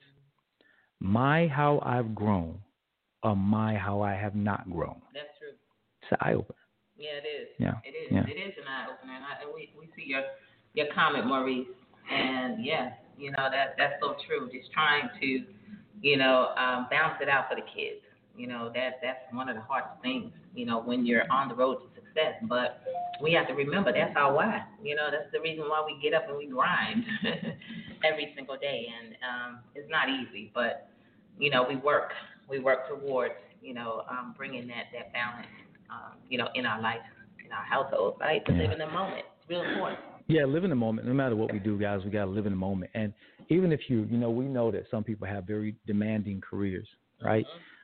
My how I've grown, or my how I have not grown. That's true. It's an eye-opener. Yeah, it is. Yeah. It is. Yeah. It is an eye-opener. And we see your comment, Maurice. And, that's so true. Just trying to, balance it out for the kids. That's one of the hardest things, when you're on the road to success. But we have to remember that's our why. That's the reason why we get up and we grind every single day. And it's not easy, but, we work towards, bringing that balance, in our life, in our household, right? To live in the moment. It's real important. Yeah, live in the moment. No matter what we do, guys, we got to live in the moment. And even if we know that some people have very demanding careers, right?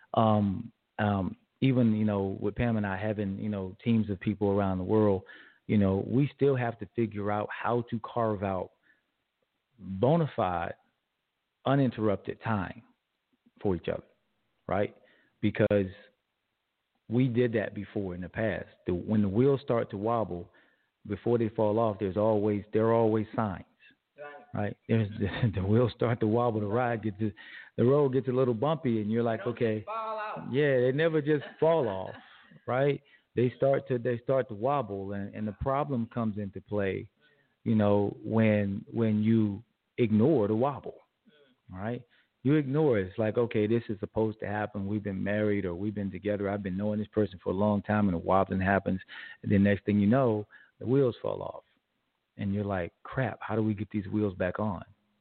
Even, with Pam and I having, teams of people around the world, we still have to figure out how to carve out bona fide, uninterrupted time for each other, right? Because we did that before in the past. When the wheels start to wobble, before they fall off, there are always signs, right? There's the wheels start to wobble, the road gets a little bumpy, and you're like, okay, yeah, they never just fall off, right? They start to wobble, and the problem comes into play when you ignore the wobble, all right? You ignore it. It's like, okay, this is supposed to happen. We've been married or we've been together. I've been knowing this person for a long time, and a wobbling happens. And then next thing you know, the wheels fall off. And you're like, crap, how do we get these wheels back on?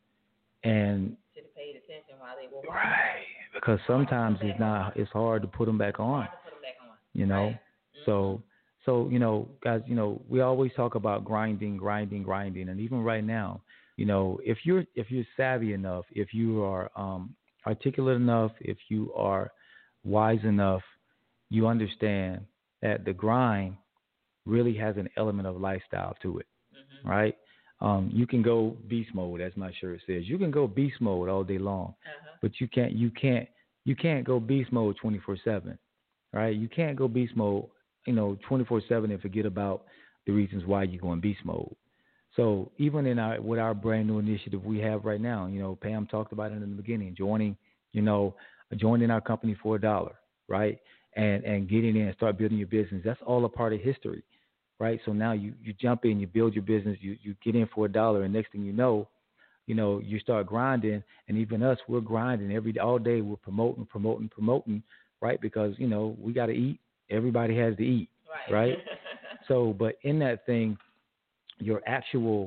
And should have paid attention while they were walking. Right, because sometimes it's hard to put them back on. Right. So guys, we always talk about grinding, and even right now, if you're savvy enough, if you are articulate enough, if you are wise enough, you understand that the grind really has an element of lifestyle to it, right? You can go beast mode, as my shirt says. You can go beast mode all day long, but you can't go beast mode 24/7, right? You can't go beast mode, 24/7 and forget about the reasons why you're going beast mode. So even with our brand new initiative we have right now, Pam talked about it in the beginning, joining our company for $1, right? And getting in and start building your business. That's all a part of history, right? So now you jump in, you build your business, you get in for $1, and next thing you know, you start grinding, and even us, we're grinding all day. We're promoting, right? Because, we got to eat. Everybody has to eat, right? So, but in that thing, your actual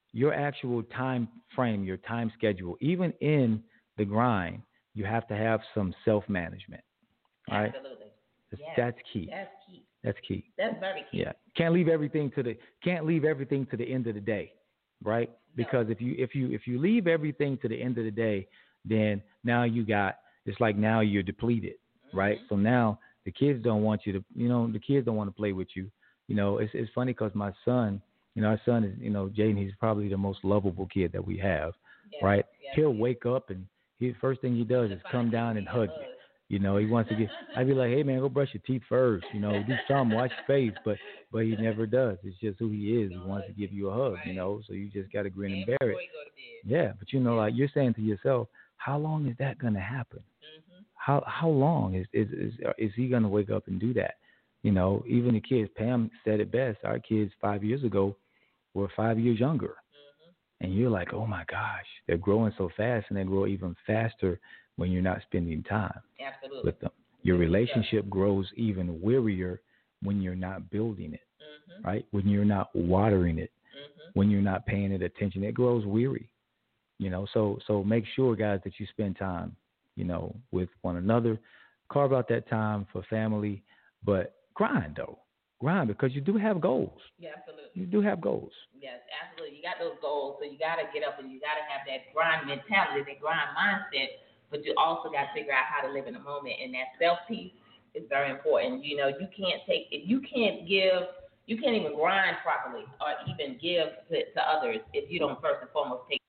time frame, your time schedule, even in the grind, you have to have some self-management, right? Absolutely. That's key. That's key. That's very key. Yeah. Can't leave everything to the end of the day, right? Because if you leave everything to the end of the day, then now it's like now you're depleted, right? So now the kids don't want you to, the kids don't want to play with you. It's funny because my son, our son is, Jaden, he's probably the most lovable kid that we have, right? He'll wake up and first thing he does is come down and hug you. He wants to I'd be like, hey man, go brush your teeth first, do something, wash your face, but he never does. It's just who he is. He wants to give you a hug, so you just got to grin and bear it. Yeah, but like you're saying to yourself, how long is that going to happen? How long is he going to wake up and do that? Even the kids, Pam said it best. Our kids 5 years ago were 5 years younger. And you're like, oh my gosh, they're growing so fast, and they grow even faster when you're not spending time with them. Your relationship grows even wearier when you're not building it, right? When you're not watering it, when you're not paying it attention, it grows weary. So make sure, guys, that you spend time, with one another. Carve out that time for family, but grind because you do have goals. Yeah, absolutely. You do have goals. Yes, absolutely. You got those goals, so you got to get up and you got to have that grind mentality, that grind mindset, but you also got to figure out how to live in the moment, and that self-peace is very important. You can't even grind properly or even give to others if you don't first and foremost take.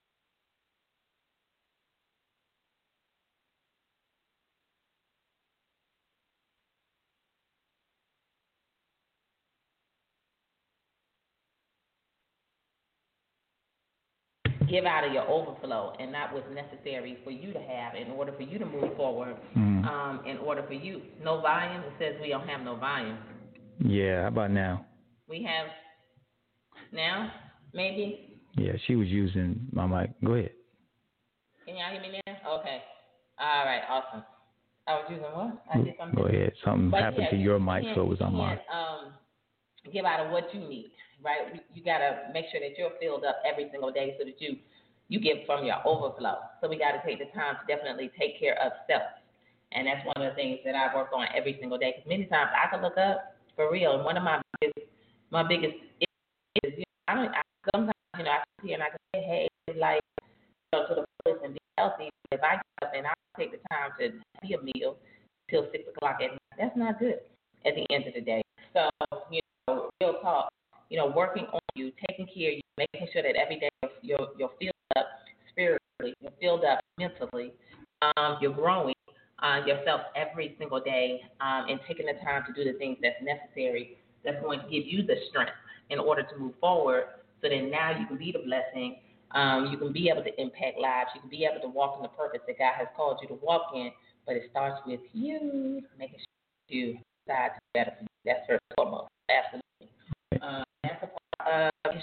Give out of your overflow and not what's necessary for you to have in order for you to move forward. In order for you, no volume. It says we don't have no volume. Yeah, how about now? We have now, maybe. Yeah, she was using my mic. Go ahead. Can y'all hear me now? Okay. All right. Awesome. I was using what? I did something. Go ahead. Something happened to your mic, so it was on mine. Give out of what you need. Right, you got to make sure that you're filled up every single day so that you give from your overflow. So we got to take the time to definitely take care of self, and that's one of the things that I work on every single day. Because many times I can look up for real, and one of my biggest is sometimes I can see and I can say, hey, it's like to the fullest and be healthy. If I get up and I take the time to be a meal till 6 o'clock at night, that's not good at the end of the day. So real talk. Working on you, taking care of you, making sure that every day you're filled up spiritually, you're filled up mentally, you're growing yourself every single day, and taking the time to do the things that's necessary, that's going to give you the strength in order to move forward, so that now you can be the blessing, you can be able to impact lives, you can be able to walk in the purpose that God has called you to walk in, but it starts with you, making sure you decide to be better for you. That's first and foremost, absolutely. That's a part of making sure that you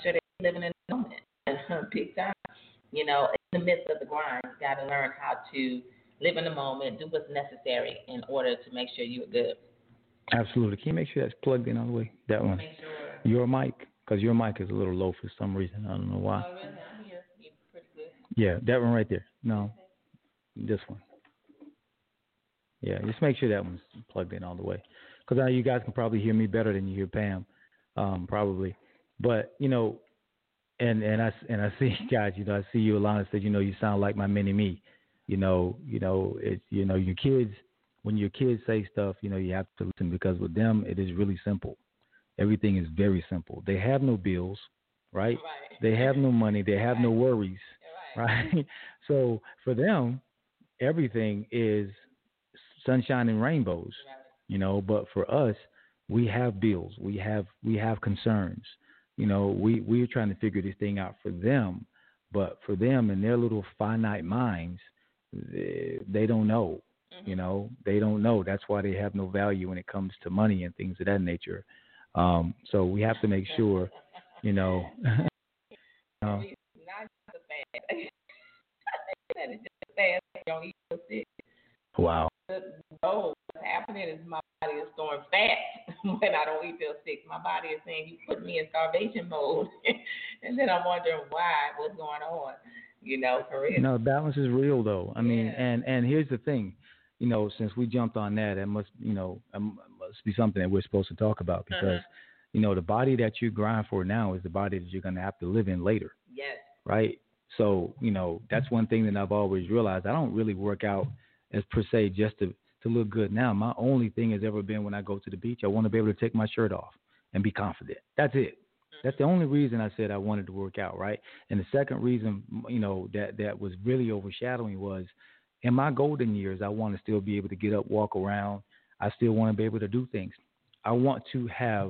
living in the moment. Big time. You know, in the midst of the grind, you got to learn how to live in the moment, do what's necessary in order to make sure you're good. Absolutely. Can you make sure that's plugged in all the way? That one. Make sure. Your mic, because your mic is a little low for some reason. I don't know why. Oh, really? I'm here. You're pretty good. Yeah, that one right there. No, this one. Yeah, just make sure that one's plugged in all the way. Because now you guys can probably hear me better than you hear Pam, probably. But, you know, and I see, guys, you know, I see you, Alana, said, you know, you sound like my mini-me. You know, it's, you know, your kids, when your kids say stuff, you know, you have to listen because with them, it is really simple. Everything is very simple. They have no bills, right? They have no money. They have no worries, right? So for them, everything is sunshine and rainbows, you know. But for us, we have bills. We have concerns. You know, we're trying to figure this thing out for them. But for them and their little finite minds, they don't know. You know, they don't know. That's why they have no value when it comes to money and things of that nature. So we have to make sure, you know. Not the fast. Wow. No, what's happening is my body is storing fat when I don't eat till 6. My body is saying you put me in starvation mode, and then I'm wondering why, what's going on, you know, for real. No, balance is real though. I mean, and here's the thing, you know, since we jumped on that, it must, you know, it must be something that we're supposed to talk about because, you know, the body that you grind for now is the body that you're going to have to live in later. Yes. Right. So, you know, that's one thing that I've always realized. I don't really work out as per se just to look good now. My only thing has ever been when I go to the beach, I want to be able to take my shirt off and be confident. That's it. That's the only reason I said I wanted to work out, right? And the second reason, you know, that was really overshadowing was in my golden years, I want to still be able to get up, walk around. I still want to be able to do things. I want to have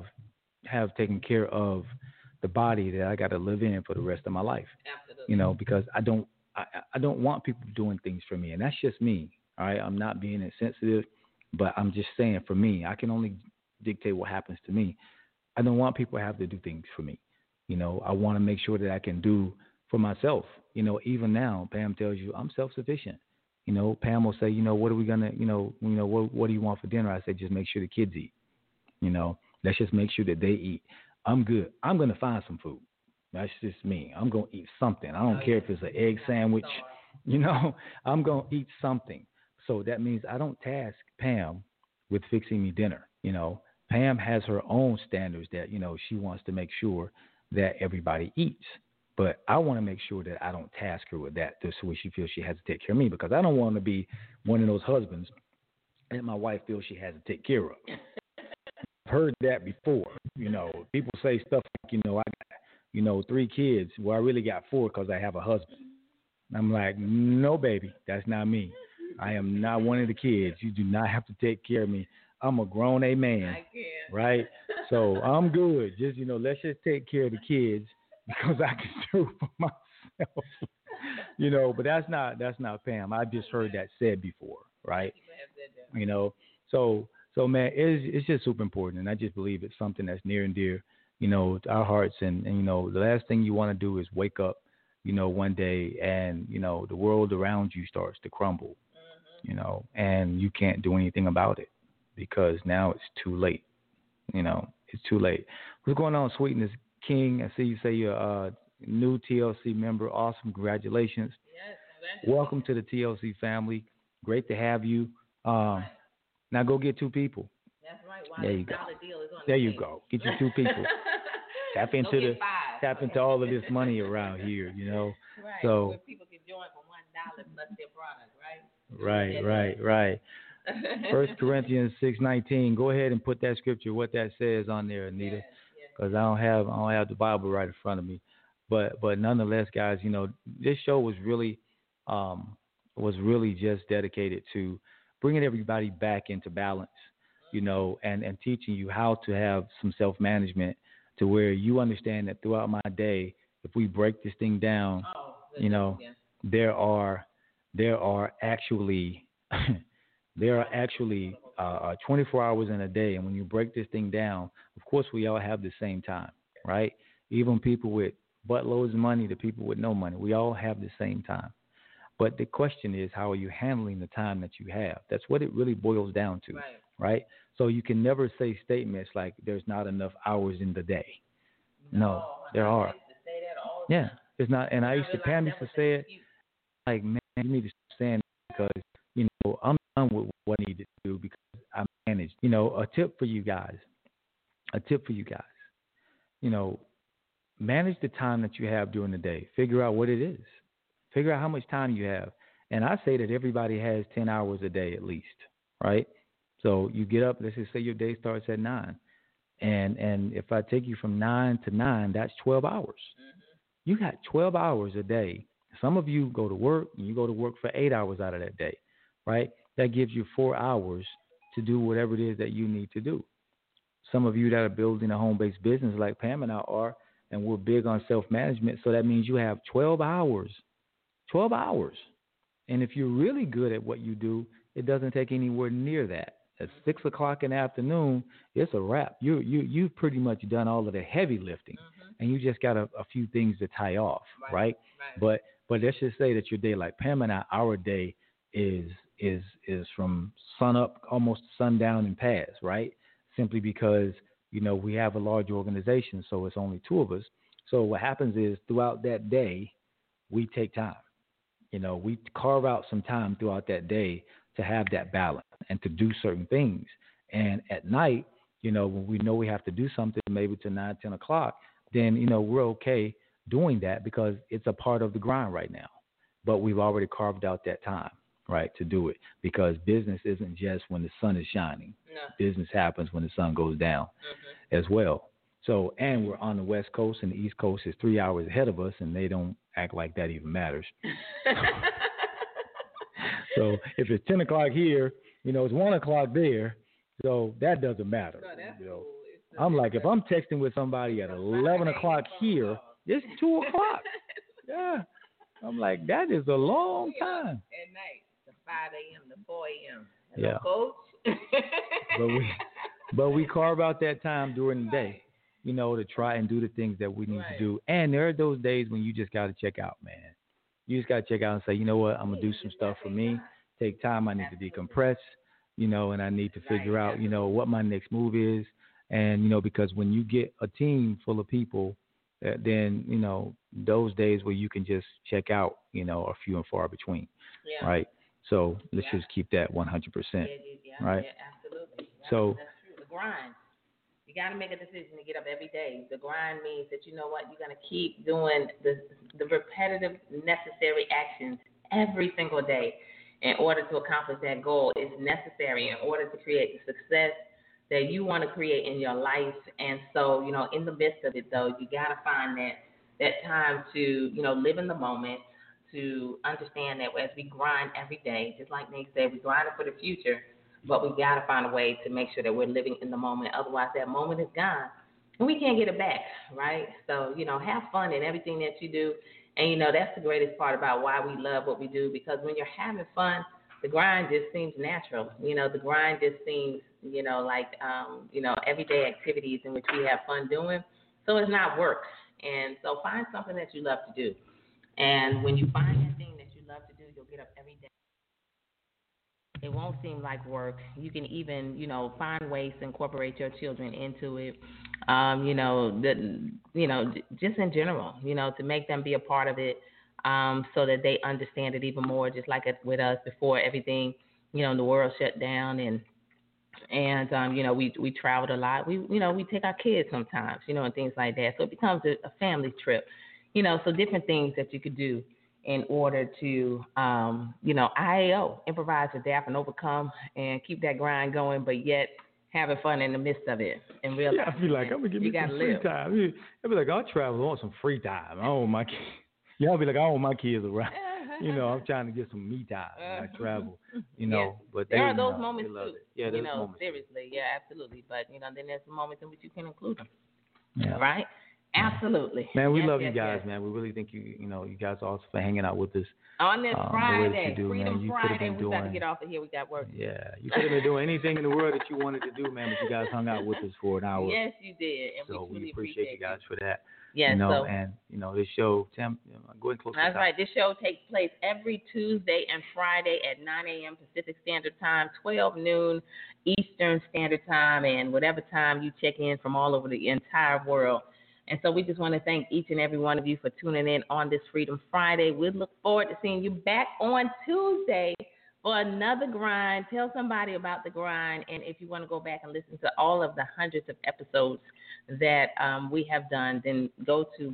taken care of the body that I got to live in for the rest of my life. Absolutely. You know, because I don't want people doing things for me, and that's just me. All right, I'm not being insensitive, but I'm just saying for me, I can only dictate what happens to me. I don't want people to have to do things for me. You know, I want to make sure that I can do for myself. You know, even now, Pam tells you I'm self-sufficient. You know, Pam will say, you know, what are we gonna, what do you want for dinner? I say, just make sure the kids eat. You know, let's just make sure that they eat. I'm good. I'm gonna find some food. That's just me. I'm gonna eat something. I don't care if it's an egg sandwich. You know, I'm gonna eat something. So that means I don't task Pam with fixing me dinner. You know, Pam has her own standards that, you know, she wants to make sure that everybody eats. But I want to make sure that I don't task her with that so she feels she has to take care of me, because I don't want to be one of those husbands that my wife feels she has to take care of. I've heard that before. You know, people say stuff like, you know, I got, you know, 3 kids. Well, I really got 4 because I have a husband. I'm like, no, baby, that's not me. I am not one of the kids. You do not have to take care of me. I'm a grown man, right? So I'm good. Just, you know, let's just take care of the kids because I can do it for myself. You know, but that's not Pam. I just heard that said before, right? You know, so man, it's just super important, and I just believe it's something that's near and dear, you know, to our hearts. And you know, the last thing you want to do is wake up, you know, one day and, you know, the world around you starts to crumble, you know, and you can't do anything about it because now it's too late. You know, it's too late. What's going on, Sweetness King? I see you say you're a new TLC member. Awesome. Congratulations. Yes, welcome to the TLC family. Great to have you. Now go get 2 people. That's right. There you go. Deal is on there you go. Get your 2 people. Tap into all of this money around here, you know. Right. So where people can join for $1 plus their product, right? Right. 1 Corinthians 6:19. Go ahead and put that scripture, what that says on there, Anita, because I don't have the Bible right in front of me. But nonetheless, guys, you know, this show was really just dedicated to bringing everybody back into balance, you know, and teaching you how to have some self-management to where you understand that throughout my day, if we break this thing down, you know, there are actually 24 hours in a day. And when you break this thing down, of course, we all have the same time, right? Even people with buttloads of money to people with no money. We all have the same time. But the question is, how are you handling the time that you have? That's what it really boils down to, right? So you can never say statements like there's not enough hours in the day. No, there are. Yeah, there's not. And Pam used to say it, like, man, you need to stand because, you know, I'm done with what I need to do because I managed. You know, a tip for you guys, you know, manage the time that you have during the day. Figure out what it is. Figure out how much time you have. And I say that everybody has 10 hours a day at least, right? So you get up, let's just say your day starts at 9. And if I take you from 9 to 9, that's 12 hours. Mm-hmm. You got 12 hours a day. Some of you go to work, and you go to work for 8 hours out of that day, right? That gives you 4 hours to do whatever it is that you need to do. Some of you that are building a home-based business like Pam and I are, and we're big on self-management, so that means you have 12 hours. 12 hours. And if you're really good at what you do, it doesn't take anywhere near that. At 6 o'clock in the afternoon, it's a wrap. You've pretty much done all of the heavy lifting, and you just got a few things to tie off, right? But let's just say that your day, like Pam and I, our day is from sun up almost sundown and past, right? Simply because, you know, we have a large organization, so it's only 2 of us. So what happens is throughout that day, we take time. You know, we carve out some time throughout that day to have that balance and to do certain things. And at night, you know, when we know we have to do something maybe to 9, 10 o'clock, then, you know, we're okay doing that because it's a part of the grind right now. But we've already carved out that time, right, to do it, because business isn't just when the sun is shining. No. Business happens when the sun goes down as well. So, and we're on the West Coast, and the East Coast is 3 hours ahead of us, and they don't act like that even matters. So if it's 10 o'clock here, you know, it's 1 o'clock there, so that doesn't matter. No, you know, I'm like, if I'm texting with somebody at 11 o'clock here, it's 2 o'clock. Yeah. I'm like, that is a long time. At night, the 5 a.m., the 4 a.m. Hello, Coach. but we carve out that time during the day, you know, to try and do the things that we need to do. And there are those days when you just got to check out, man. You just got to check out and say, you know what, I'm going to do some stuff for me. Take time. I need to decompress, you know, and I need to figure out, you know, what my next move is. And, you know, because when you get a team full of people, then, you know, those days where you can just check out, you know, are few and far between, right? So let's just keep that 100%, right? Yeah, absolutely. So that's true. The grind. You got to make a decision to get up every day. The grind means that, you know what, you're going to keep doing the repetitive, necessary actions every single day in order to accomplish that goal. It's necessary in order to create the success that you want to create in your life. And so, you know, in the midst of it, though, you got to find that time to, you know, live in the moment, to understand that as we grind every day, just like Nate said, we're grinding for the future, but we got to find a way to make sure that we're living in the moment. Otherwise, that moment is gone, and we can't get it back, right? So, you know, have fun in everything that you do. And, you know, that's the greatest part about why we love what we do, because when you're having fun, the grind just seems natural. You know, the grind just seems, you know, like, you know, everyday activities in which we have fun doing. So it's not work. And so find something that you love to do. And when you find that thing that you love to do, you'll get up every day. It won't seem like work. You can even, you know, find ways to incorporate your children into it. You know, just in general, you know, to make them be a part of it, so that they understand it even more. Just like with us before everything, you know, the world shut down, and you know, we traveled a lot. We take our kids sometimes, you know, and things like that. So it becomes a family trip, you know. So different things that you could do in order to, you know, IAO, improvise, adapt, and overcome, and keep that grind going, but yet having fun in the midst of it and realize. Yeah, I feel like I'm gonna give me some free time. I'll be like, I'll travel on some free time. I don't want my kids. Yeah, I'll be like, I don't want my kids around. You know, I'm trying to get some me time when I travel. You know, but there are those moments too. Yeah, there's moments. Seriously, yeah, absolutely. But you know, then there's some moments in which you can include them. Yeah. Right. Absolutely. Man, we love you guys, man. We really think you guys are awesome for hanging out with us. On this Friday, Freedom Friday, we got to get off of here. We got work. Yeah, you could have been doing anything in the world that you wanted to do, man, but you guys hung out with us for an hour. Yes, you did. And so we appreciate you guys for that. Yes. And this show, Tim, go ahead and close. That's right. This show takes place every Tuesday and Friday at 9 a.m. Pacific Standard Time, 12 noon Eastern Standard Time, and whatever time you check in from all over the entire world. And so we just want to thank each and every one of you for tuning in on this Freedom Friday. We look forward to seeing you back on Tuesday for another grind. Tell somebody about the grind. And if you want to go back and listen to all of the hundreds of episodes that we have done, then go to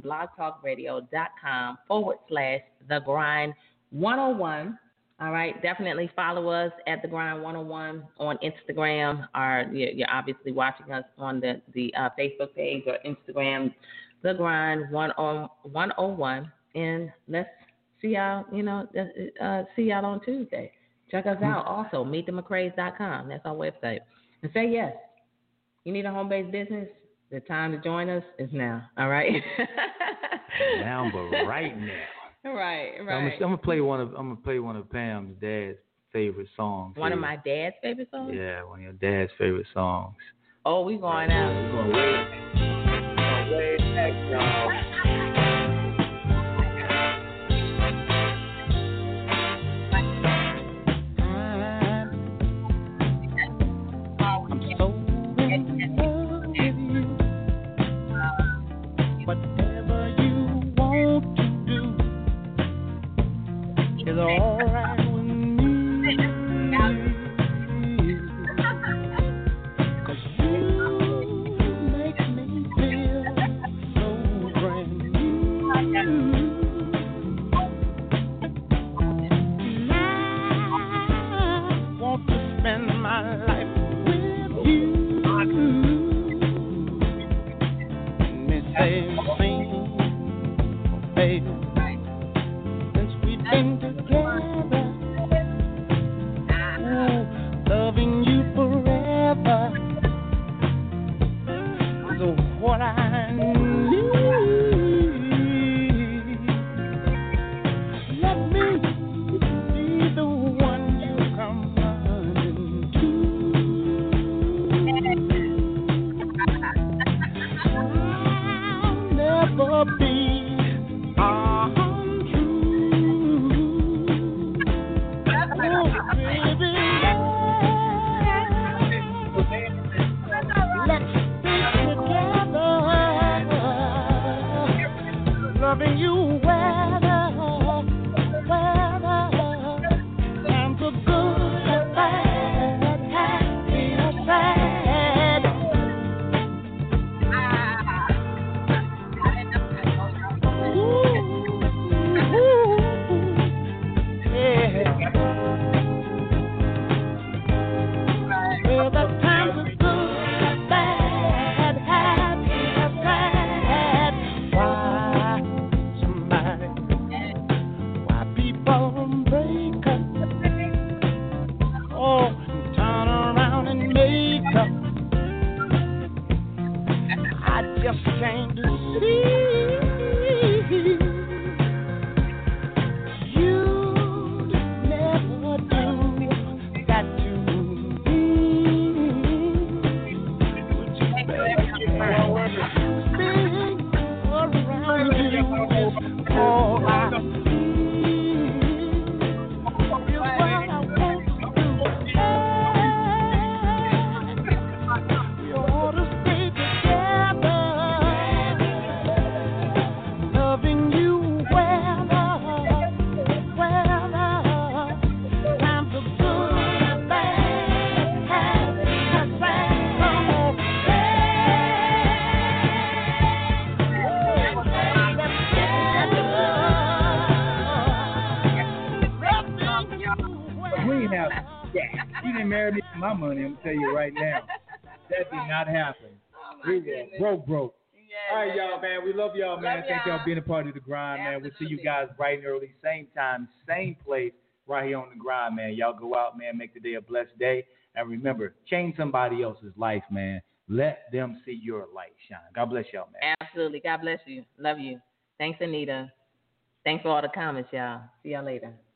blogtalkradio.com/The Grind 101. All right, definitely follow us at The Grind 101 on Instagram. You're obviously watching us on the Facebook page or Instagram, The Grind 101. And let's see y'all, see y'all on Tuesday. Check us out also, meetthemccraes.com. That's our website. And say yes. You need a home-based business? The time to join us is now. All right? Now, but right now. Right. I'm gonna play one of Pam's dad's favorite songs. One of my dad's favorite songs? Yeah, one of your dad's favorite songs. Oh, we going out. We're going way back, y'all. It's all right with me, 'cause you make me feel so brand new. I want to spend my life with you. Me say, sing, baby. Been together, loving you forever is what I need. Let me be the one you come running to. I'll never be loving you weather, times are good or bad, happy or sad. Yeah. Well, the times are good or bad, happy or sad. Why people break up? Oh, turn around and make up. I just can't see. You'd never do that to me. Would you, baby? Being around you is all I You didn't marry me for my money, I'm going to tell you right now. That did not happen. We were broke. All right, y'all, man. We love y'all, man. Thank y'all being a part of the grind, man. We'll see you guys bright and early, same time, same place, right here on the grind, man. Y'all go out, man. Make the day a blessed day. And remember, change somebody else's life, man. Let them see your light shine. God bless y'all, man. Absolutely. God bless you. Love you. Thanks, Anita. Thanks for all the comments, y'all. See y'all later.